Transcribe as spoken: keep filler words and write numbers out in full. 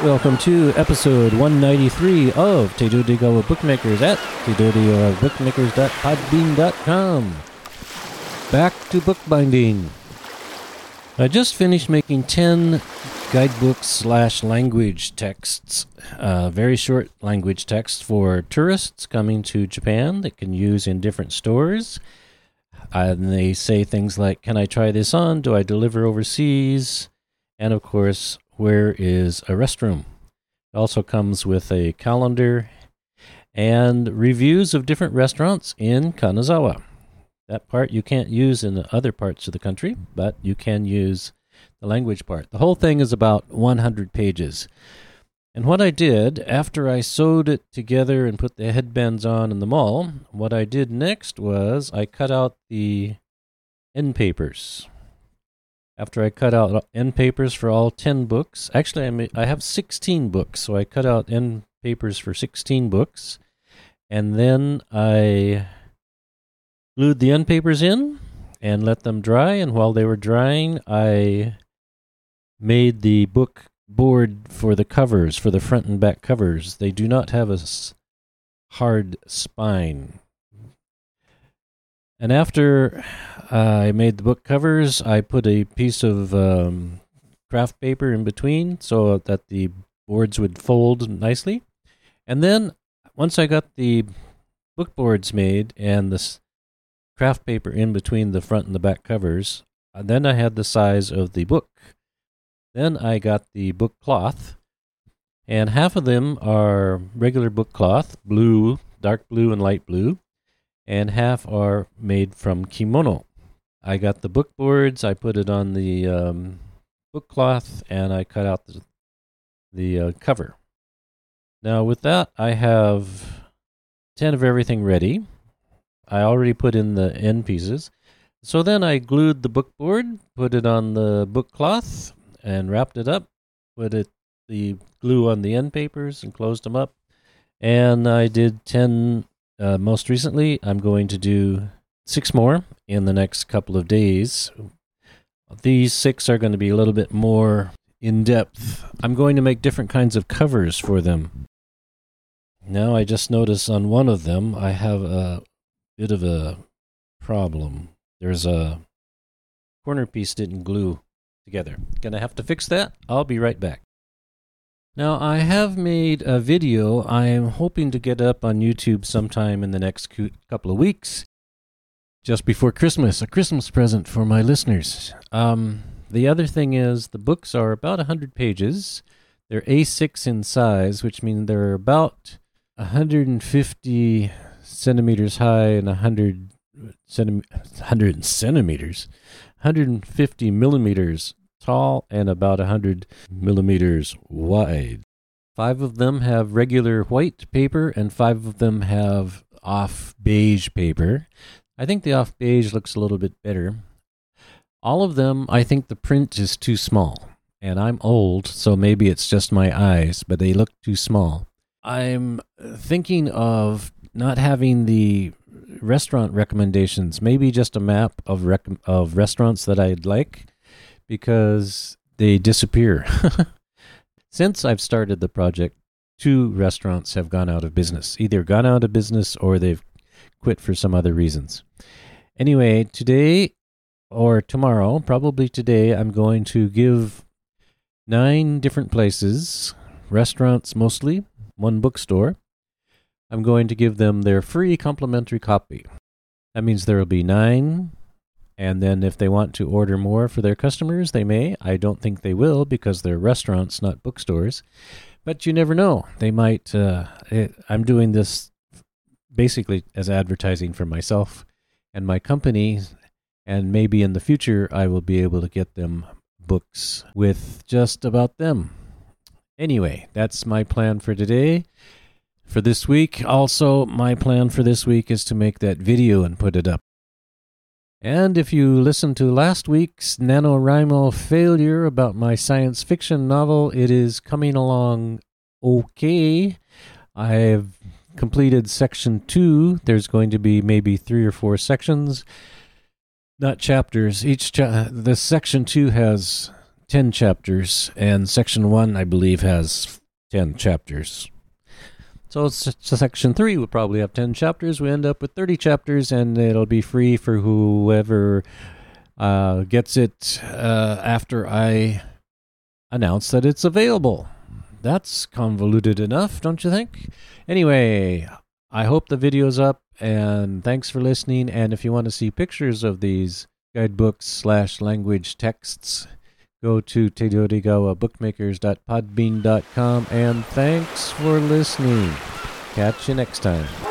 Welcome to episode one ninety-three of Tejo Degawa Bookmakers at tejo degawa bookmakers dot podbean dot com. Back to bookbinding. I just finished making ten guidebooks slash language texts, uh, very short language texts for tourists coming to Japan that can use in different stores. Uh, and they say things like, can I try this on? Do I deliver overseas? And of course, where is a restroom? It also comes with a calendar and reviews of different restaurants in Kanazawa. That part you can't use in the other parts of the country, but you can use the language part. The whole thing is about one hundred pages. And what I did, after I sewed it together and put the headbands on in the mall, what I did next was I cut out the end papers. After I cut out end papers for all ten books, actually I, may, I have sixteen books, so I cut out end papers for sixteen books, and then I glued the end papers in and let them dry, and while they were drying, I made the book board for the covers, for the front and back covers. They do not have a hard spine. And after uh, I made the book covers, I put a piece of um, craft paper in between so that the boards would fold nicely. And then once I got the book boards made and the craft paper in between the front and the back covers, uh, then I had the size of the book. Then I got the book cloth, and half of them are regular book cloth, blue, dark blue and light blue, and half are made from kimono. I got the book boards, I put it on the um, book cloth, and I cut out the, the uh, cover. Now with that, I have ten of everything ready. I already put in the end pieces. So then I glued the book board, put it on the book cloth, and wrapped it up, put it the glue on the end papers and closed them up. And I did ten uh, most recently. I'm going to do six more in the next couple of days. These six are going to be a little bit more in-depth. I'm going to make different kinds of covers for them. Now I just noticed on one of them I have a bit of a problem. There's a corner piece didn't glue together. Gonna have to fix that. I'll be right back. Now, I have made a video I am hoping to get up on YouTube sometime in the next couple of weeks, just before Christmas, a Christmas present for my listeners. Um, the other thing is the books are about one hundred pages. They're A six in size, which means they're about one hundred fifty centimeters high and one hundred, centim- one hundred centimeters, one hundred fifty millimeters tall and about one hundred millimeters wide. Five of them have regular white paper and five of them have off beige paper. I think the off beige looks a little bit better. All of them, I think the print is too small. And I'm old, so maybe it's just my eyes, but they look too small. I'm thinking of not having the restaurant recommendations, maybe just a map of rec- of restaurants that I'd like, because they disappear. Since I've started the project, two restaurants have gone out of business, either gone out of business or they've quit for some other reasons. Anyway, today or tomorrow, probably today, I'm going to give nine different places, restaurants mostly, one bookstore. I'm going to give them their free complimentary copy. That means there will be nine, and then if they want to order more for their customers, they may. I don't think they will because they're restaurants, not bookstores. But you never know. They might. Uh, it, I'm doing this basically as advertising for myself and my company, and maybe in the future I will be able to get them books with just about them. Anyway, that's my plan for today. For this week, also, my plan for this week is to make that video and put it up. And if you listened to last week's NaNoWriMo failure about my science fiction novel, it is coming along okay. I've completed section two. There's going to be maybe three or four sections, not chapters. Each cha- the section two has ten chapters, and section one, I believe, has ten chapters. So, s- section three will probably have ten chapters. We end up with thirty chapters, and it'll be free for whoever uh, gets it uh, after I announce that it's available. That's convoluted enough, don't you think? Anyway, I hope the video's up, and thanks for listening. And if you want to see pictures of these guidebooks slash language texts, go to teidorigawa bookmakers dot podbean dot com, and thanks for listening. Catch you next time.